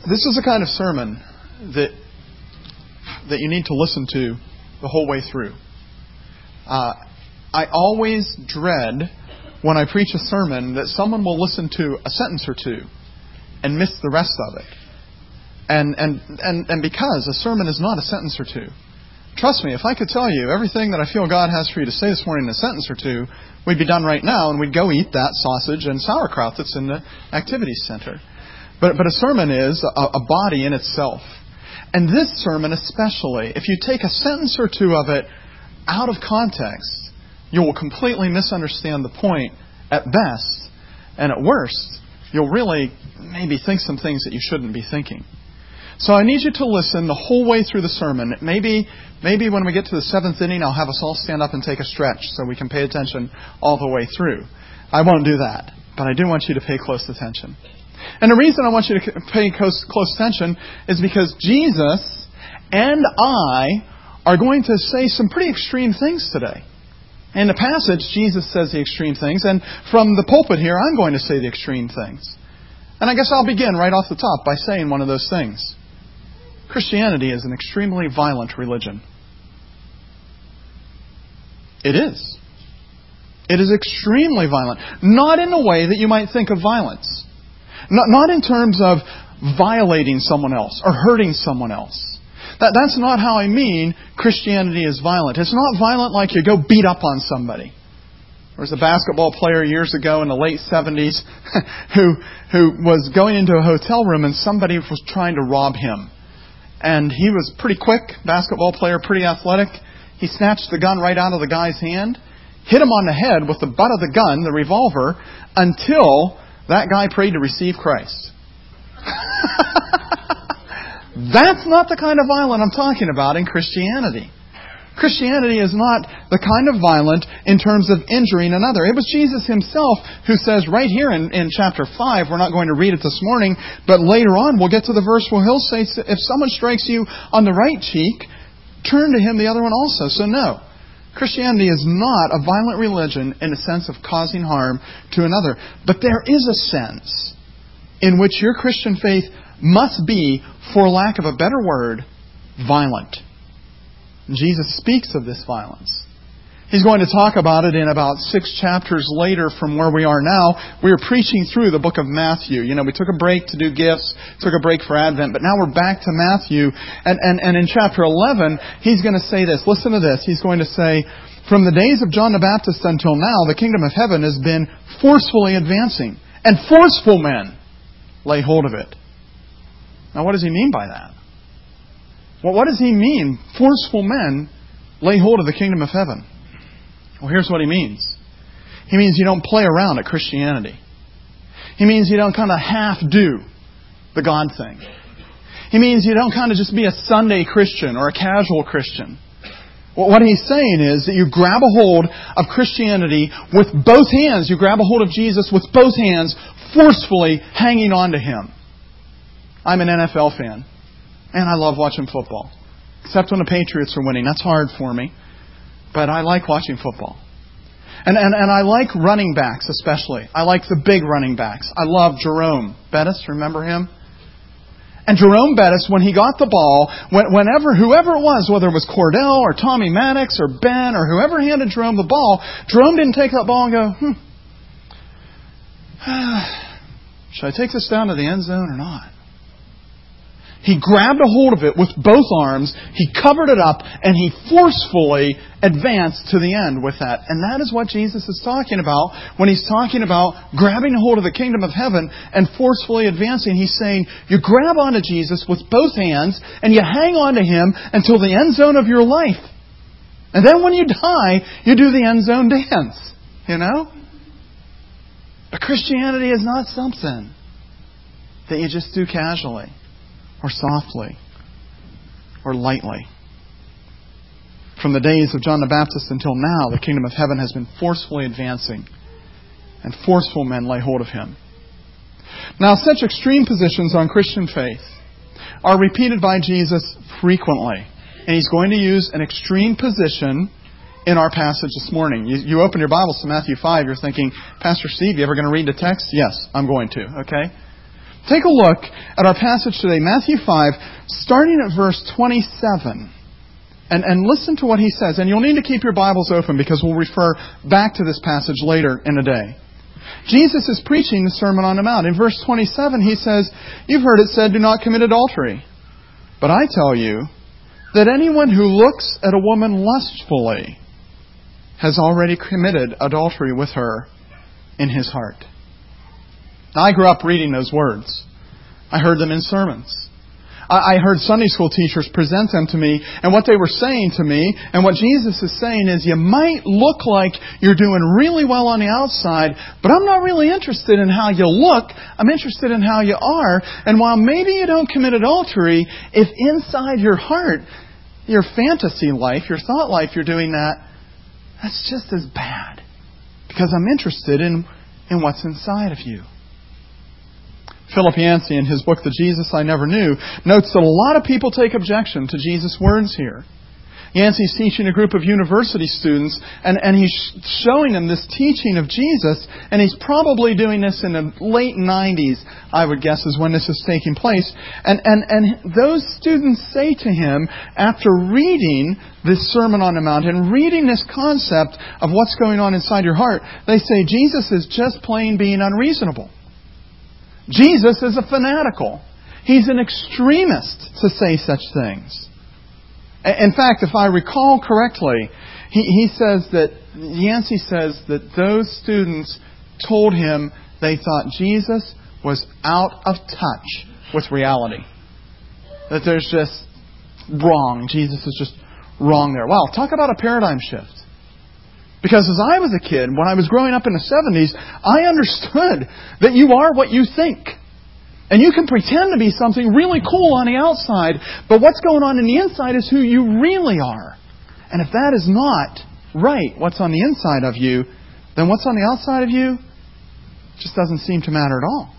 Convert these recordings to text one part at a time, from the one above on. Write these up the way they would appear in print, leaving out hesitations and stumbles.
This is the kind of sermon that you need to listen to the whole way through. I always dread when I preach a sermon that someone will listen to a sentence or two and miss the rest of it. And because a sermon is not a sentence or two. Trust me, if I could tell you everything that I feel God has for you to say this morning in a sentence or two, we'd be done right now and we'd go eat that sausage and sauerkraut that's in the activities center. But a sermon is a body in itself. And this sermon especially, if you take a sentence or two of it out of context, you will completely misunderstand the point at best. And at worst, you'll really maybe think some things that you shouldn't be thinking. So I need you to listen the whole way through the sermon. Maybe when we get to the 7th inning, I'll have us all stand up and take a stretch so we can pay attention all the way through. I won't do that, but I do want you to pay close attention. And the reason I want you to pay close attention is because Jesus and I are going to say some pretty extreme things today. In the passage, Jesus says the extreme things, and from the pulpit here, I'm going to say the extreme things. And I guess I'll begin right off the top by saying one of those things. Christianity is an extremely violent religion. It is. It is extremely violent. Not in the way that you might think of violence. Not in terms of violating someone else or hurting someone else. That's not how I mean Christianity is violent. It's not violent like you go beat up on somebody. There was a basketball player years ago in the late 70s who was going into a hotel room and somebody was trying to rob him. And he was pretty quick, basketball player, pretty athletic. He snatched the gun right out of the guy's hand, hit him on the head with the butt of the gun, the revolver, until that guy prayed to receive Christ. That's not the kind of violence I'm talking about in Christianity. Christianity is not the kind of violent in terms of injuring another. It was Jesus himself who says right here in chapter 5, we're not going to read it this morning, but later on we'll get to the verse where he'll say, if someone strikes you on the right cheek, turn to him the other one also. So no, Christianity is not a violent religion in the sense of causing harm to another. But there is a sense in which your Christian faith must be, for lack of a better word, violent. Jesus speaks of this violence. He's going to talk about it in about 6 chapters later from where we are now. We are preaching through the book of Matthew. You know, we took a break to do gifts, took a break for Advent, but now we're back to Matthew. And in chapter 11, he's going to say this. Listen to this. He's going to say, from the days of John the Baptist until now, the kingdom of heaven has been forcefully advancing, and forceful men lay hold of it. Now, what does he mean by that? Well, what does he mean? Forceful men lay hold of the kingdom of heaven. Well, here's what he means. He means you don't play around at Christianity. He means you don't kind of half do the God thing. He means you don't kind of just be a Sunday Christian or a casual Christian. Well, what he's saying is that you grab a hold of Christianity with both hands. You grab a hold of Jesus with both hands, forcefully hanging on to Him. I'm an NFL fan. And I love watching football. Except when the Patriots are winning. That's hard for me. But I like watching football. And I like running backs especially. I like the big running backs. I love Jerome Bettis. Remember him? And Jerome Bettis, when he got the ball, whoever it was, whether it was Cordell or Tommy Maddox or Ben or whoever handed Jerome the ball, Jerome didn't take that ball and go, should I take this down to the end zone or not? He grabbed a hold of it with both arms, he covered it up, and he forcefully advanced to the end with that. And that is what Jesus is talking about when He's talking about grabbing a hold of the kingdom of heaven and forcefully advancing. He's saying you grab onto Jesus with both hands and you hang on to Him until the end zone of your life. And then when you die, you do the end zone dance. You know? But Christianity is not something that you just do casually, or softly, or lightly. From the days of John the Baptist until now, the kingdom of heaven has been forcefully advancing, and forceful men lay hold of Him. Now, such extreme positions on Christian faith are repeated by Jesus frequently. And He's going to use an extreme position in our passage this morning. You open your Bibles to Matthew 5, you're thinking, Pastor Steve, you ever going to read the text? Yes, I'm going to. Okay? Take a look at our passage today, Matthew 5, starting at verse 27. And listen to what he says. And you'll need to keep your Bibles open because we'll refer back to this passage later in the day. Jesus is preaching the Sermon on the Mount. In verse 27, he says, "You've heard it said, 'Do not commit adultery.' But I tell you that anyone who looks at a woman lustfully has already committed adultery with her in his heart." Now, I grew up reading those words. I heard them in sermons. I heard Sunday school teachers present them to me, and what they were saying to me, and what Jesus is saying is, you might look like you're doing really well on the outside, but I'm not really interested in how you look. I'm interested in how you are. And while maybe you don't commit adultery, if inside your heart, your fantasy life, your thought life, you're doing that, that's just as bad. Because I'm interested in what's inside of you. Philip Yancey, in his book, The Jesus I Never Knew, notes that a lot of people take objection to Jesus' words here. Yancey's teaching a group of university students, and he's showing them this teaching of Jesus, and he's probably doing this in the late 90s, I would guess, is when this is taking place. And those students say to him, after reading this Sermon on the Mount and reading this concept of what's going on inside your heart, they say, Jesus is just plain being unreasonable. Jesus is a fanatical. He's an extremist to say such things. In fact, if I recall correctly, he says that, Yancey says that those students told him they thought Jesus was out of touch with reality. That there's just wrong. Jesus is just wrong there. Wow, talk about a paradigm shift. Because as I was a kid, when I was growing up in the 70s, I understood that you are what you think. And you can pretend to be something really cool on the outside, but what's going on in the inside is who you really are. And if that is not right, what's on the inside of you, then what's on the outside of you just doesn't seem to matter at all.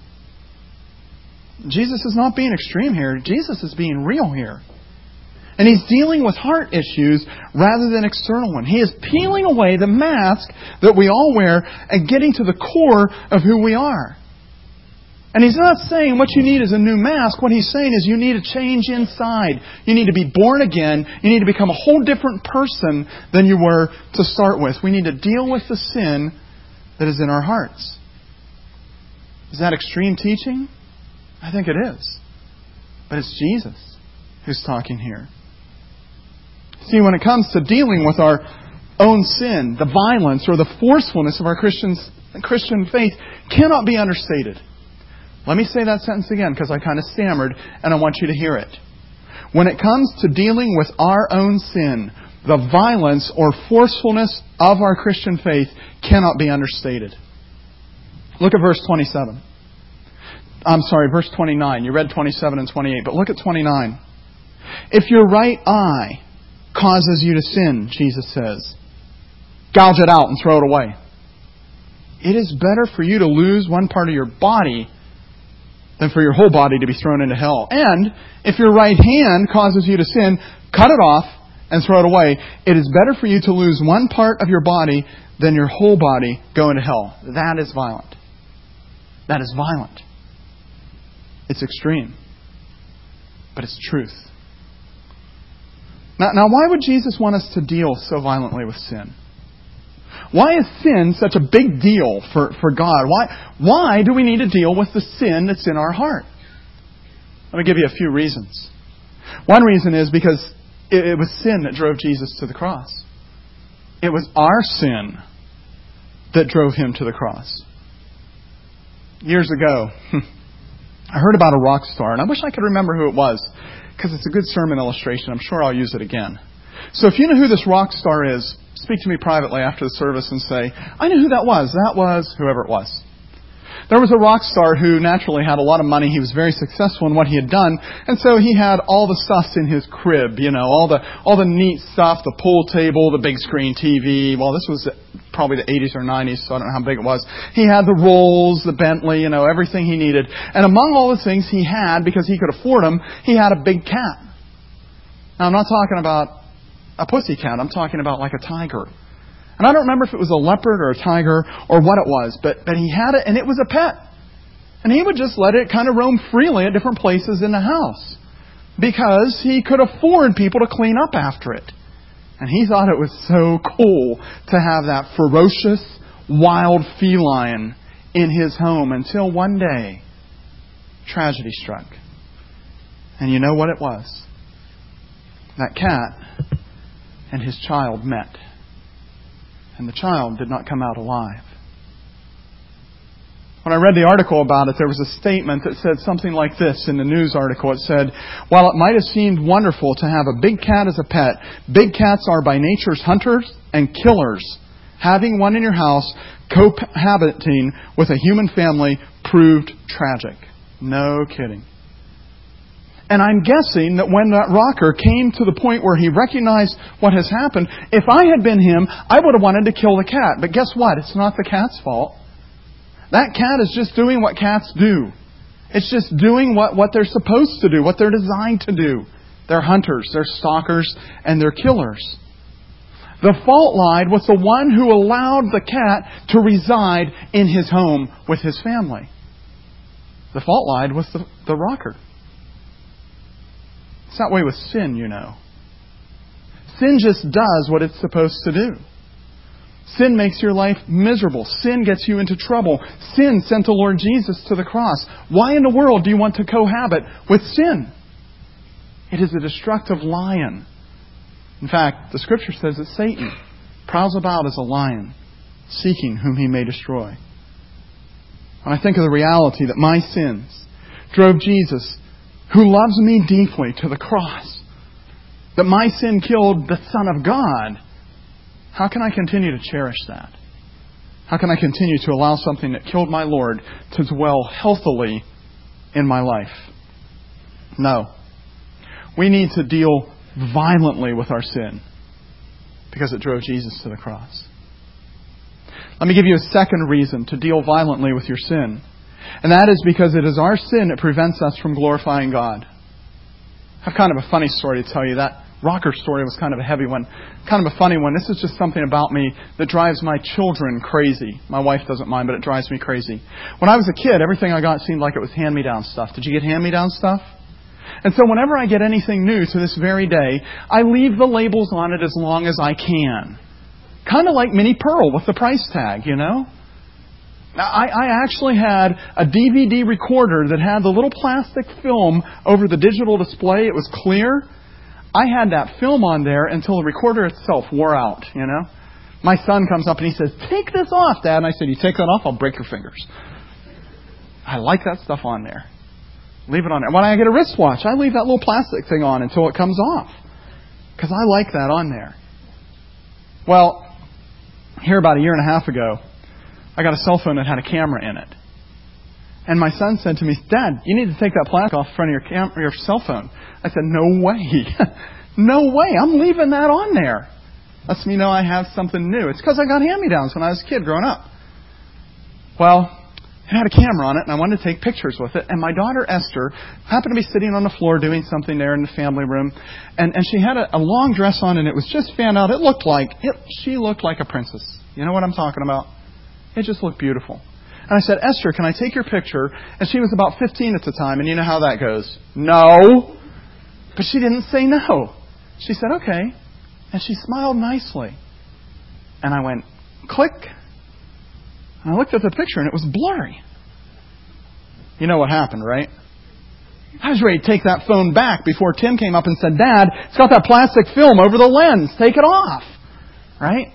Jesus is not being extreme here. Jesus is being real here. And He's dealing with heart issues rather than external one. He is peeling away the mask that we all wear and getting to the core of who we are. And He's not saying what you need is a new mask. What He's saying is you need a change inside. You need to be born again. You need to become a whole different person than you were to start with. We need to deal with the sin that is in our hearts. Is that extreme teaching? I think it is. But it's Jesus who's talking here. See, when it comes to dealing with our own sin, the violence or the forcefulness of our Christian faith cannot be understated. Let me say that sentence again because I kind of stammered and I want you to hear it. When it comes to dealing with our own sin, the violence or forcefulness of our Christian faith cannot be understated. Look at verse 27. Verse 29. You read 27 and 28, but look at 29. If your right eye causes you to sin, Jesus says, gouge it out and throw it away. It is better for you to lose one part of your body than for your whole body to be thrown into hell. And if your right hand causes you to sin, cut it off and throw it away. It is better for you to lose one part of your body than your whole body go into hell. That is violent. That is violent. It's extreme. But it's truth. Now, why would Jesus want us to deal so violently with sin? Why is sin such a big deal for God? Why do we need to deal with the sin that's in our heart? Let me give you a few reasons. One reason is because it was sin that drove Jesus to the cross. It was our sin that drove Him to the cross. Years ago, I heard about a rock star, and I wish I could remember who it was, because it's a good sermon illustration. I'm sure I'll use it again. So if you know who this rock star is, speak to me privately after the service and say, I know who that was. That was whoever it was. There was a rock star who naturally had a lot of money. He was very successful in what he had done. And so he had all the stuffs in his crib, all the neat stuff, the pool table, the big screen TV. Well, this was probably the 80s or 90s, so I don't know how big it was. He had the Rolls, the Bentley, everything he needed. And among all the things he had, because he could afford them, he had a big cat. Now, I'm not talking about a pussy cat. I'm talking about like a tiger. And I don't remember if it was a leopard or a tiger or what it was, but he had it, and it was a pet. And he would just let it kind of roam freely at different places in the house because he could afford people to clean up after it. And he thought it was so cool to have that ferocious, wild feline in his home until one day, tragedy struck. And you know what it was? That cat and his child met. And the child did not come out alive. When I read the article about it, there was a statement that said something like this in the news article. It said, while it might have seemed wonderful to have a big cat as a pet, big cats are by nature's hunters and killers. Having one in your house, cohabiting with a human family, proved tragic. No kidding. And I'm guessing that when that rocker came to the point where he recognized what has happened, if I had been him, I would have wanted to kill the cat. But guess what? It's not the cat's fault. That cat is just doing what cats do. It's just doing what they're supposed to do, what they're designed to do. They're hunters, they're stalkers, and they're killers. The fault lied with the one who allowed the cat to reside in his home with his family. The fault lied with the rocker. It's that way with sin, you know. Sin just does what it's supposed to do. Sin makes your life miserable. Sin gets you into trouble. Sin sent the Lord Jesus to the cross. Why in the world do you want to cohabit with sin? It is a destructive lion. In fact, the Scripture says that Satan prowls about as a lion, seeking whom he may destroy. When I think of the reality that my sins drove Jesus, who loves me deeply, to the cross, that my sin killed the Son of God, how can I continue to cherish that? How can I continue to allow something that killed my Lord to dwell healthily in my life? No. We need to deal violently with our sin because it drove Jesus to the cross. Let me give you a second reason to deal violently with your sin. And that is because it is our sin that prevents us from glorifying God. I have kind of a funny story to tell you. That rocker story was kind of a heavy one. Kind of a funny one. This is just something about me that drives my children crazy. My wife doesn't mind, but it drives me crazy. When I was a kid, everything I got seemed like it was hand-me-down stuff. Did you get hand-me-down stuff? And so whenever I get anything new to this very day, I leave the labels on it as long as I can. Kind of like Minnie Pearl with the price tag, you know? Now, I actually had a DVD recorder that had the little plastic film over the digital display. It was clear. I had that film on there until the recorder itself wore out, you know. My son comes up and he says, "Take this off, Dad." And I said, "You take that off, I'll break your fingers." I like that stuff on there. Leave it on there. When I get a wristwatch, I leave that little plastic thing on until it comes off. Because I like that on there. Well, here about a year and a half ago, I got a cell phone that had a camera in it. And my son said to me, "Dad, you need to take that plastic off in front of your cell phone." I said, "No way." No way. I'm leaving that on there. Lets me know I have something new. It's because I got hand-me-downs when I was a kid growing up. Well, it had a camera on it, and I wanted to take pictures with it. And my daughter, Esther, happened to be sitting on the floor doing something there in the family room. And she had a long dress on, and it was just fanned out. She looked like a princess. You know what I'm talking about? It just looked beautiful. And I said, "Esther, can I take your picture?" And she was about 15 at the time, and you know how that goes. No. But she didn't say no. She said, "Okay." And she smiled nicely. And I went, click. And I looked at the picture, and it was blurry. You know what happened, right? I was ready to take that phone back before Tim came up and said, "Dad, it's got that plastic film over the lens. Take it off." Right?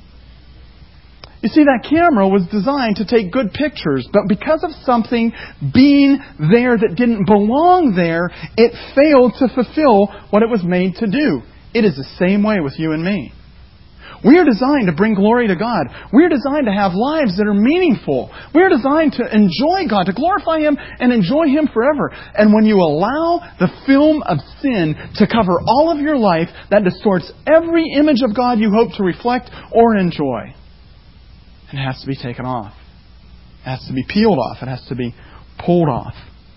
You see, that camera was designed to take good pictures, but because of something being there that didn't belong there, it failed to fulfill what it was made to do. It is the same way with you and me. We are designed to bring glory to God. We are designed to have lives that are meaningful. We are designed to enjoy God, to glorify Him and enjoy Him forever. And when you allow the film of sin to cover all of your life, that distorts every image of God you hope to reflect or enjoy. And it has to be taken off. It has to be peeled off. It has to be pulled off.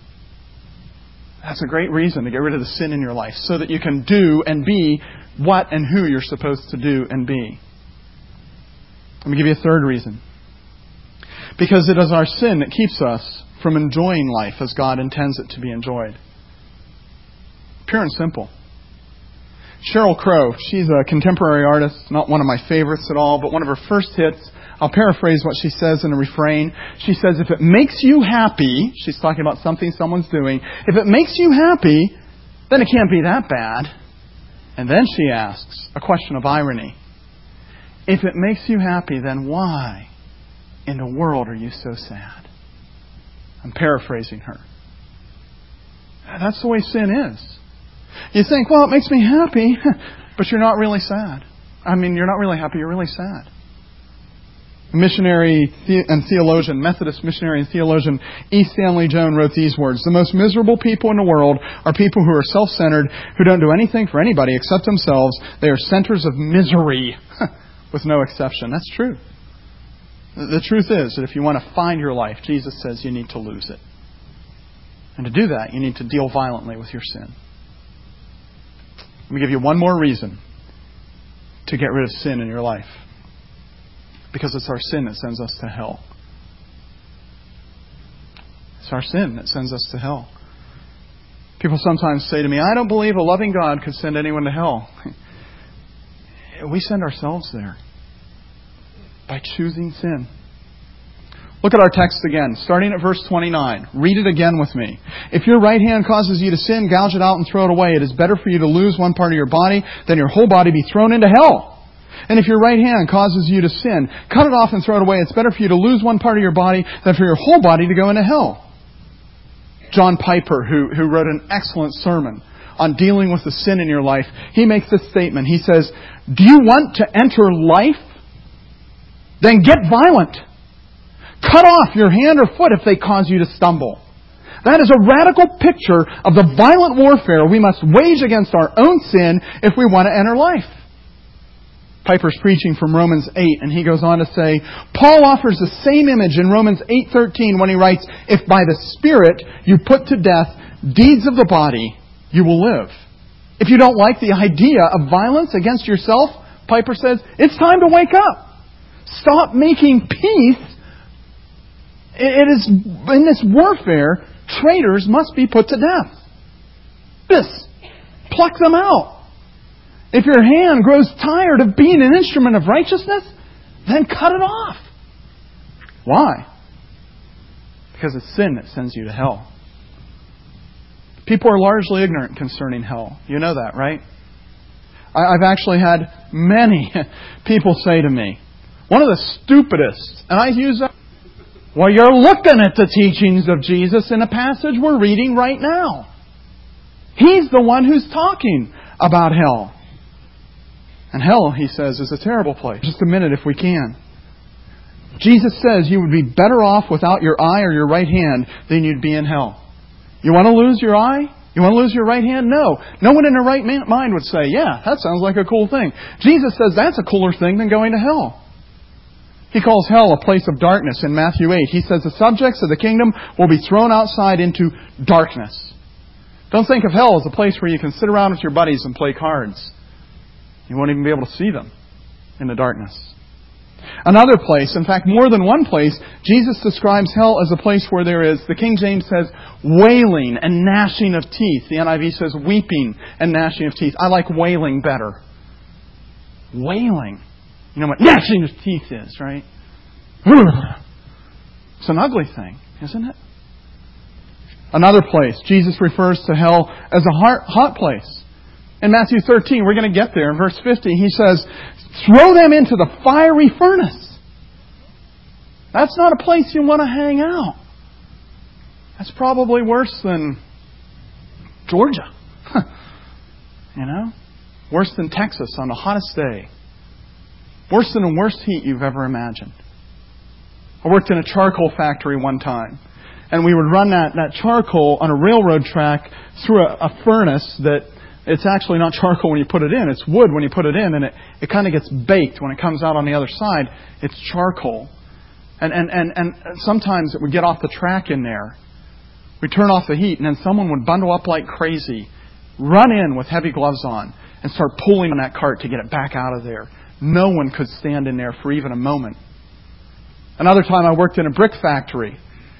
That's a great reason to get rid of the sin in your life, so that you can do and be what and who you're supposed to do and be. Let me give you a third reason. Because it is our sin that keeps us from enjoying life as God intends it to be enjoyed. Pure and simple. Sheryl Crow, she's a contemporary artist, not one of my favorites at all, but one of her first hits. I'll paraphrase what she says in a refrain. She says, if it makes you happy, she's talking about something someone's doing, if it makes you happy, then it can't be that bad. And then she asks a question of irony. If it makes you happy, then why in the world are you so sad? I'm paraphrasing her. That's the way sin is. You think, well, it makes me happy, but you're not really sad. I mean, you're not really happy, you're really sad. Missionary and theologian, Methodist missionary and theologian E. Stanley Jones wrote these words: the most miserable people in the world are people who are self-centered, who don't do anything for anybody except themselves. They are centers of misery, with no exception. That's true. The truth is that if you want to find your life, Jesus says you need to lose it. And to do that, you need to deal violently with your sin. Let me give you one more reason to get rid of sin in your life. Because it's our sin that sends us to hell. It's our sin that sends us to hell. People sometimes say to me, I don't believe a loving God could send anyone to hell. We send ourselves there by choosing sin. Look at our text again, starting at verse 29. Read it again with me. If your right hand causes you to sin, gouge it out and throw it away. It is better for you to lose one part of your body than your whole body be thrown into hell. And if your right hand causes you to sin, cut it off and throw it away. It's better for you to lose one part of your body than for your whole body to go into hell. John Piper, who wrote an excellent sermon on dealing with the sin in your life, he makes this statement. He says, do you want to enter life? Then get violent. Cut off your hand or foot if they cause you to stumble. That is a radical picture of the violent warfare we must wage against our own sin if we want to enter life. Piper's preaching from Romans 8, and he goes on to say, Paul offers the same image in Romans 8:13 when he writes, if by the Spirit you put to death deeds of the body, you will live. If you don't like the idea of violence against yourself, Piper says, it's time to wake up. Stop making peace. It is in this warfare, traitors must be put to death. Pluck them out. If your hand grows tired of being an instrument of righteousness, then cut it off. Why? Because it's sin that sends you to hell. People are largely ignorant concerning hell. You know that, right? I've actually had many people say to me, one of the stupidest, and I use that, well, you're looking at the teachings of Jesus in a passage we're reading right now. He's the one who's talking about hell. And hell, he says, is a terrible place. Just a minute if we can. Jesus says you would be better off without your eye or your right hand than you'd be in hell. You want to lose your eye? You want to lose your right hand? No. No one in their right mind would say, yeah, that sounds like a cool thing. Jesus says that's a cooler thing than going to hell. He calls hell a place of darkness in Matthew 8. He says the subjects of the kingdom will be thrown outside into darkness. Don't think of hell as a place where you can sit around with your buddies and play cards. You won't even be able to see them in the darkness. Another place, in fact more than one place, Jesus describes hell as a place where there is, the King James says, wailing and gnashing of teeth. The NIV says weeping and gnashing of teeth. I like wailing better. Wailing. You know what gnashing of teeth is, right? It's an ugly thing, isn't it? Another place, Jesus refers to hell as a hot place. In Matthew 13, we're going to get there. In verse 50, he says, throw them into the fiery furnace. That's not a place you want to hang out. That's probably worse than Georgia. You know? Worse than Texas on the hottest day. Worse than the worst heat you've ever imagined. I worked in a charcoal factory one time. And we would run that charcoal on a railroad track through a furnace that it's actually not charcoal when you put it in. It's wood when you put it in. And it kind of gets baked when it comes out on the other side. It's charcoal. And sometimes it would get off the track in there. We'd turn off the heat and then someone would bundle up like crazy, run in with heavy gloves on, and start pulling on that cart to get it back out of there. No one could stand in there for even a moment. Another time I worked in a brick factory.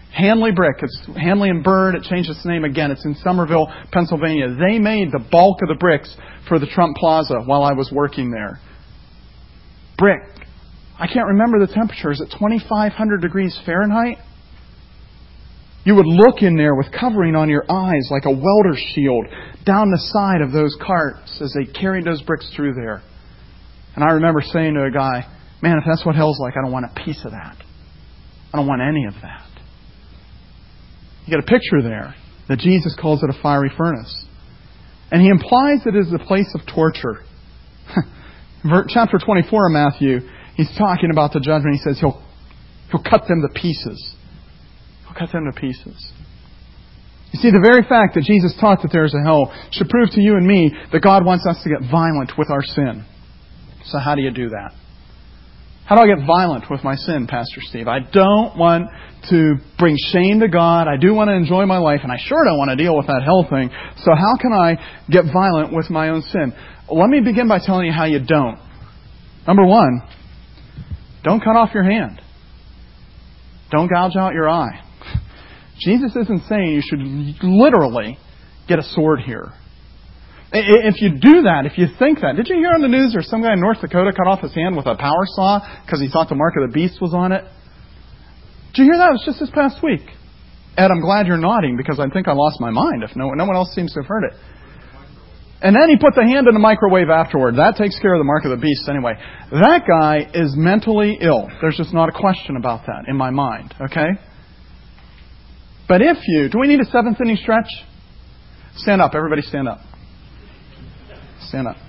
Hanley Brick. It's Hanley and Bird. It changed its name again. It's in Somerville, Pennsylvania. They made the bulk of the bricks for the Trump Plaza while I was working there. Brick. I can't remember the temperature. Is it 2,500 degrees Fahrenheit? You would look in there with covering on your eyes like a welder's shield down the side of those carts as they carried those bricks through there. And I remember saying to a guy, man, if that's what hell's like, I don't want a piece of that. I don't want any of that. You get a picture there that Jesus calls it a fiery furnace. And He implies it is the place of torture. Chapter 24 of Matthew, He's talking about the judgment. He says He'll cut them to pieces. He'll cut them to pieces. You see, the very fact that Jesus taught that there is a hell should prove to you and me that God wants us to get violent with our sin. So how do you do that? How do I get violent with my sin, Pastor Steve? I don't want to bring shame to God. I do want to enjoy my life, and I sure don't want to deal with that hell thing. So how can I get violent with my own sin? Let me begin by telling you how you don't. Number one, don't cut off your hand. Don't gouge out your eye. Jesus isn't saying you should literally get a sword here. If you do that, if you think that... Did you hear on the news there's some guy in North Dakota cut off his hand with a power saw because he thought the mark of the beast was on it? Did you hear that? It was just this past week. Ed, I'm glad you're nodding because I think I lost my mind if no one else seems to have heard it. And then he put the hand in the microwave afterward. That takes care of the mark of the beast anyway. That guy is mentally ill. There's just not a question about that in my mind. Okay? But if you... Do we need a seventh inning stretch? Stand up. Everybody stand up. Stand up.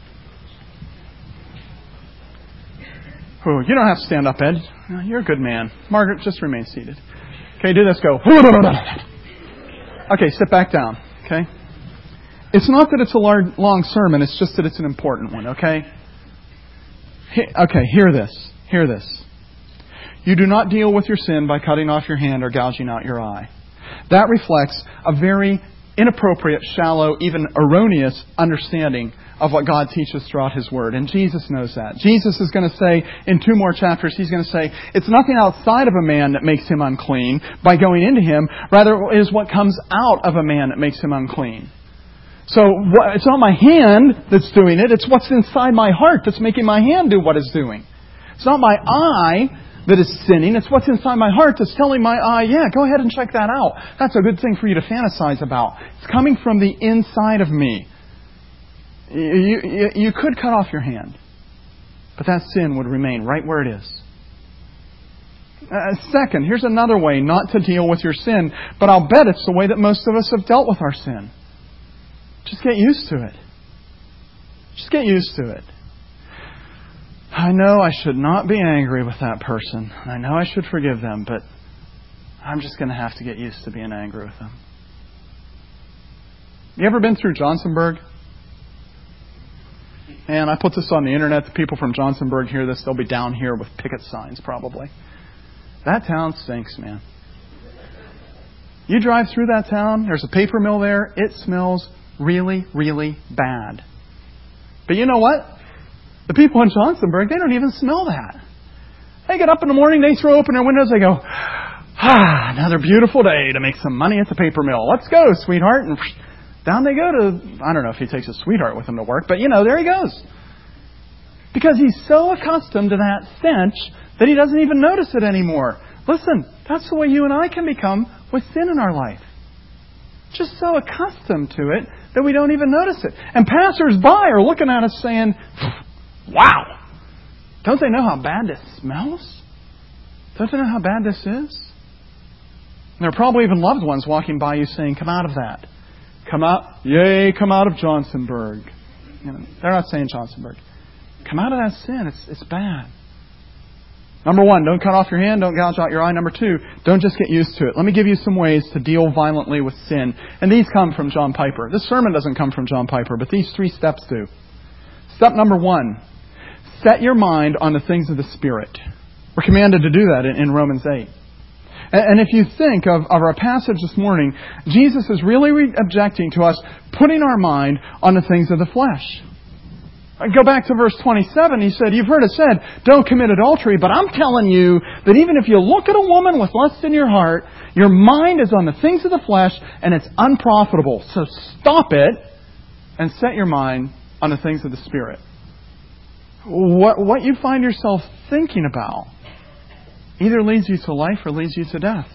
Oh, you don't have to stand up, Ed. You're a good man. Margaret, just remain seated. Okay, do this. Go. Okay, sit back down. Okay? It's not that it's a long sermon. It's just that it's an important one. Okay? Okay, hear this. Hear this. You do not deal with your sin by cutting off your hand or gouging out your eye. That reflects a very inappropriate, shallow, even erroneous understanding of what God teaches throughout His Word. And Jesus knows that. Jesus is going to say in 2 more chapters, He's going to say, it's nothing outside of a man that makes him unclean by going into him. Rather, it is what comes out of a man that makes him unclean. So it's not my hand that's doing it. It's what's inside my heart that's making my hand do what it's doing. It's not my eye that is sinning. It's what's inside my heart that's telling my eye, yeah, go ahead and check that out. That's a good thing for you to fantasize about. It's coming from the inside of me. You could cut off your hand, but that sin would remain right where it is. Second, here's another way not to deal with your sin, but I'll bet it's the way that most of us have dealt with our sin. Just get used to it. Just get used to it. I know I should not be angry with that person. I know I should forgive them, but I'm just going to have to get used to being angry with them. You ever been through Johnsonburg? And I put this on the internet. The people from Johnsonburg hear this. They'll be down here with picket signs probably. That town stinks, man. You drive through that town, there's a paper mill there. It smells really, really bad. But you know what? The people in Johnsonburg, they don't even smell that. They get up in the morning, they throw open their windows, they go, another beautiful day to make some money at the paper mill. Let's go, sweetheart. And down they go to, I don't know if he takes his sweetheart with him to work, but there he goes. Because he's so accustomed to that stench that he doesn't even notice it anymore. Listen, that's the way you and I can become with sin in our life. Just so accustomed to it that we don't even notice it. And passers-by are looking at us saying, wow, don't they know how bad this smells? Don't they know how bad this is? And there are probably even loved ones walking by you saying, come out of that. Come out, yay, come out of Johnsonburg. They're not saying Johnsonburg. Come out of that sin. It's bad. Number one, don't cut off your hand, don't gouge out your eye. Number two, don't just get used to it. Let me give you some ways to deal violently with sin. And these come from John Piper. This sermon doesn't come from John Piper, but these 3 steps do. Step number 1, set your mind on the things of the Spirit. We're commanded to do that in Romans 8. And if you think of our passage this morning, Jesus is really objecting to us putting our mind on the things of the flesh. Go back to verse 27. He said, you've heard it said, don't commit adultery. But I'm telling you that even if you look at a woman with lust in your heart, your mind is on the things of the flesh and it's unprofitable. So stop it and set your mind on the things of the Spirit. What you find yourself thinking about either leads you to life or leads you to death.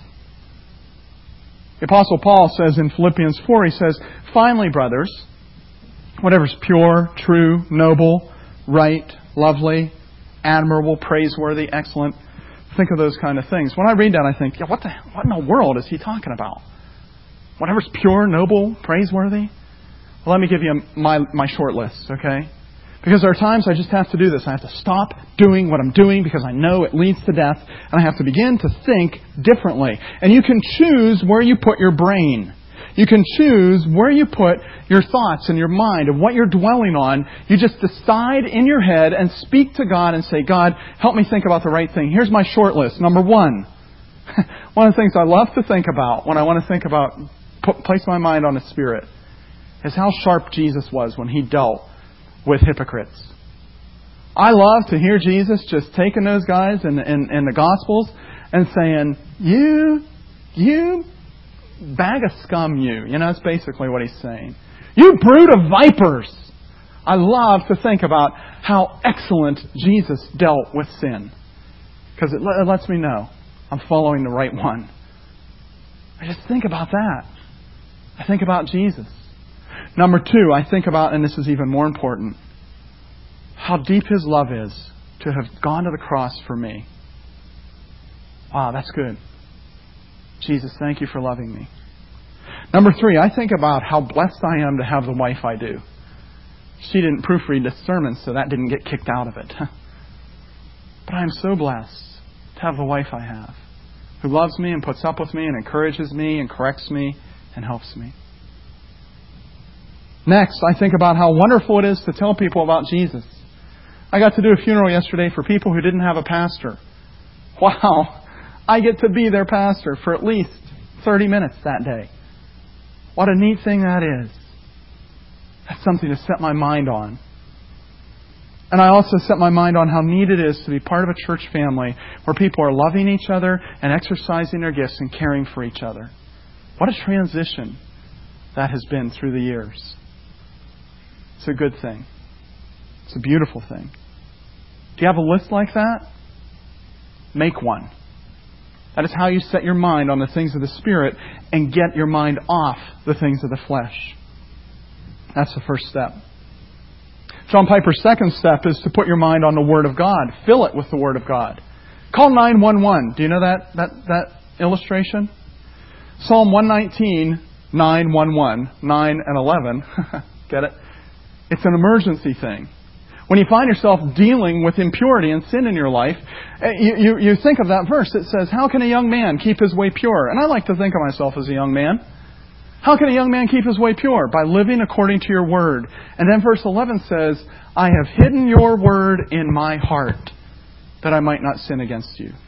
The Apostle Paul says in Philippians 4, he says, finally, brothers, whatever's pure, true, noble, right, lovely, admirable, praiseworthy, excellent. Think of those kind of things. When I read that, I think, what in the world is he talking about? Whatever's pure, noble, praiseworthy? Well, let me give you my short list, okay? Because there are times I just have to do this. I have to stop doing what I'm doing because I know it leads to death. And I have to begin to think differently. And you can choose where you put your brain. You can choose where you put your thoughts and your mind and what you're dwelling on. You just decide in your head and speak to God and say, God, help me think about the right thing. Here's my short list. Number one. One of the things I love to think about when I want to think about, place my mind on the Spirit, is how sharp Jesus was when He dealt with hypocrites. I love to hear Jesus just taking those guys in the Gospels and saying, you bag of scum, you. That's basically what He's saying. You brood of vipers. I love to think about how excellent Jesus dealt with sin. Because it lets me know I'm following the right one. I just think about that. I think about Jesus. Number two, I think about, and this is even more important, how deep His love is to have gone to the cross for me. Wow, that's good. Jesus, thank You for loving me. Number three, I think about how blessed I am to have the wife I do. She didn't proofread this sermon, so that didn't get kicked out of it. But I am so blessed to have the wife I have, who loves me and puts up with me and encourages me and corrects me and helps me. Next, I think about how wonderful it is to tell people about Jesus. I got to do a funeral yesterday for people who didn't have a pastor. Wow, I get to be their pastor for at least 30 minutes that day. What a neat thing that is. That's something to set my mind on. And I also set my mind on how neat it is to be part of a church family where people are loving each other and exercising their gifts and caring for each other. What a transition that has been through the years. It's a good thing. It's a beautiful thing. Do you have a list like that? Make one. That is how you set your mind on the things of the Spirit and get your mind off the things of the flesh. That's the first step. John Piper's second step is to put your mind on the Word of God. Fill it with the Word of God. Call 911. Do you know that illustration? Psalm 119, 911, 9 and 11. Get it? It's an emergency thing. When you find yourself dealing with impurity and sin in your life, you think of that verse. It says, how can a young man keep his way pure? And I like to think of myself as a young man. How can a young man keep his way pure? By living according to Your Word. And then verse 11 says, I have hidden Your Word in my heart that I might not sin against You.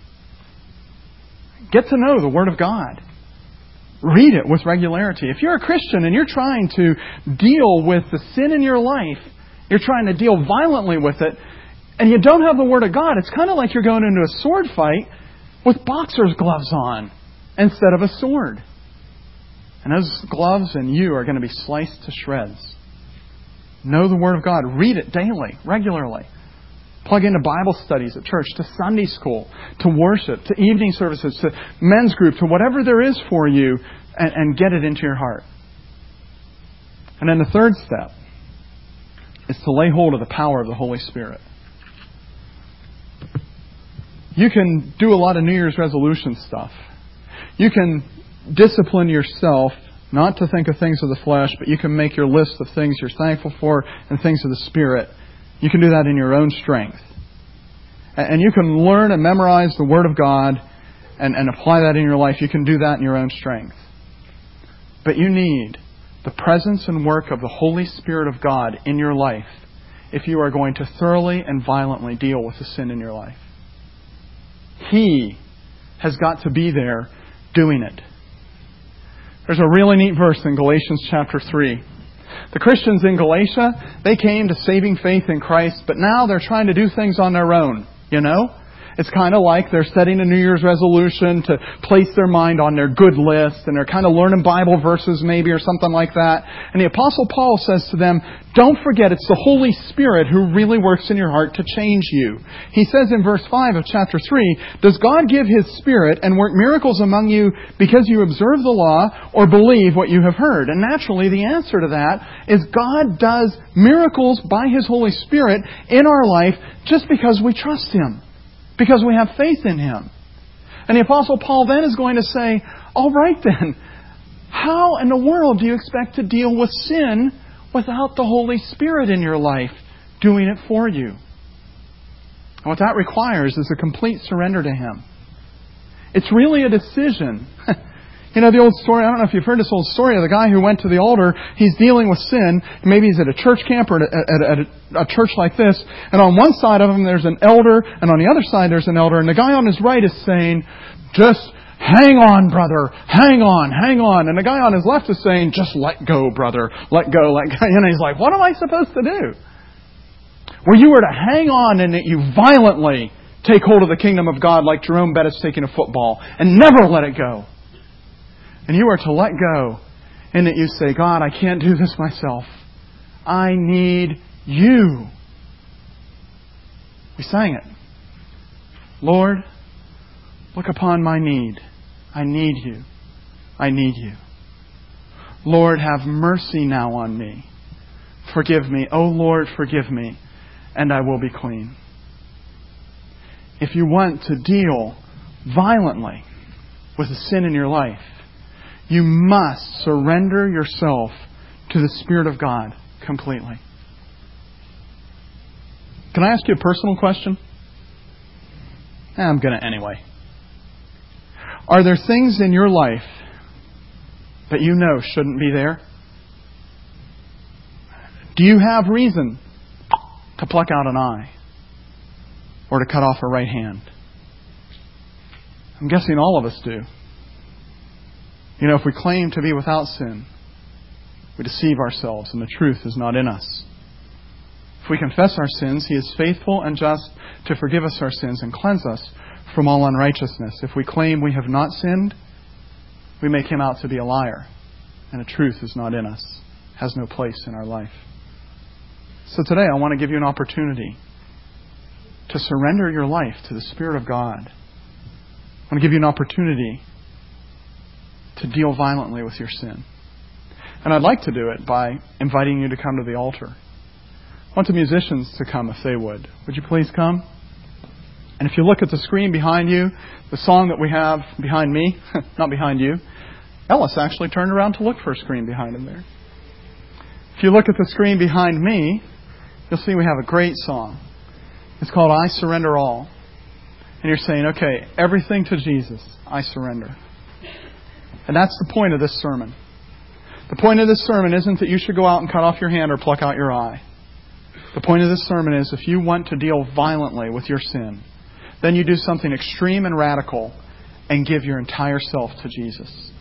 Get to know the Word of God. Read it with regularity. If you're a Christian and you're trying to deal with the sin in your life, you're trying to deal violently with it, and you don't have the Word of God, it's kind of like you're going into a sword fight with boxer's gloves on instead of a sword. And those gloves and you are going to be sliced to shreds. Know the Word of God. Read it daily, regularly. Plug into Bible studies at church, to Sunday school, to worship, to evening services, to men's group, to whatever there is for you, and get it into your heart. And then the third step is to lay hold of the power of the Holy Spirit. You can do a lot of New Year's resolution stuff. You can discipline yourself not to think of things of the flesh, but you can make your list of things you're thankful for and things of the Spirit. You can do that in your own strength. And you can learn and memorize the Word of God and apply that in your life. You can do that in your own strength. But you need the presence and work of the Holy Spirit of God in your life if you are going to thoroughly and violently deal with the sin in your life. He has got to be there doing it. There's a really neat verse in Galatians chapter 3. The Christians in Galatia, they came to saving faith in Christ, but now they're trying to do things on their own, you know? It's kind of like they're setting a New Year's resolution to place their mind on their good list, and they're kind of learning Bible verses maybe or something like that. And the Apostle Paul says to them, don't forget it's the Holy Spirit who really works in your heart to change you. He says in verse 5 of chapter 3, does God give His Spirit and work miracles among you because you observe the law or believe what you have heard? And naturally the answer to that is God does miracles by His Holy Spirit in our life just because we trust Him. Because we have faith in Him. And the Apostle Paul then is going to say, all right then, how in the world do you expect to deal with sin without the Holy Spirit in your life doing it for you? And what that requires is a complete surrender to Him. It's really a decision. You know the old story, I don't know if you've heard this old story of the guy who went to the altar. He's dealing with sin. Maybe he's at a church camp or at a church like this. And on one side of him there's an elder, and on the other side there's an elder. And the guy on his right is saying, just hang on, brother. Hang on, hang on. And the guy on his left is saying, just let go, brother. Let go, let go. And he's like, what am I supposed to do? Where you were to hang on and that you violently take hold of the kingdom of God like Jerome Bettis taking a football and never let it go. And you are to let go and that you say, God, I can't do this myself. I need You. We sang it. Lord, look upon my need. I need You. I need You. Lord, have mercy now on me. Forgive me. Oh Lord, forgive me, and I will be clean. If you want to deal violently with the sin in your life, you must surrender yourself to the Spirit of God completely. Can I ask you a personal question? I'm going to anyway. Are there things in your life that you know shouldn't be there? Do you have reason to pluck out an eye or to cut off a right hand? I'm guessing all of us do. You know, if we claim to be without sin, we deceive ourselves and the truth is not in us. If we confess our sins, He is faithful and just to forgive us our sins and cleanse us from all unrighteousness. If we claim we have not sinned, we make Him out to be a liar, and the truth is not in us, has no place in our life. So today I want to give you an opportunity to surrender your life to the Spirit of God. I want to give you an opportunity to deal violently with your sin. And I'd like to do it by inviting you to come to the altar. I want the musicians to come if they would. Would you please come? And if you look at the screen behind you, the song that we have behind me, not behind you, Ellis actually turned around to look for a screen behind him there. If you look at the screen behind me, you'll see we have a great song. It's called I Surrender All. And you're saying, okay, everything to Jesus, I surrender. And that's the point of this sermon. The point of this sermon isn't that you should go out and cut off your hand or pluck out your eye. The point of this sermon is if you want to deal violently with your sin, then you do something extreme and radical and give your entire self to Jesus.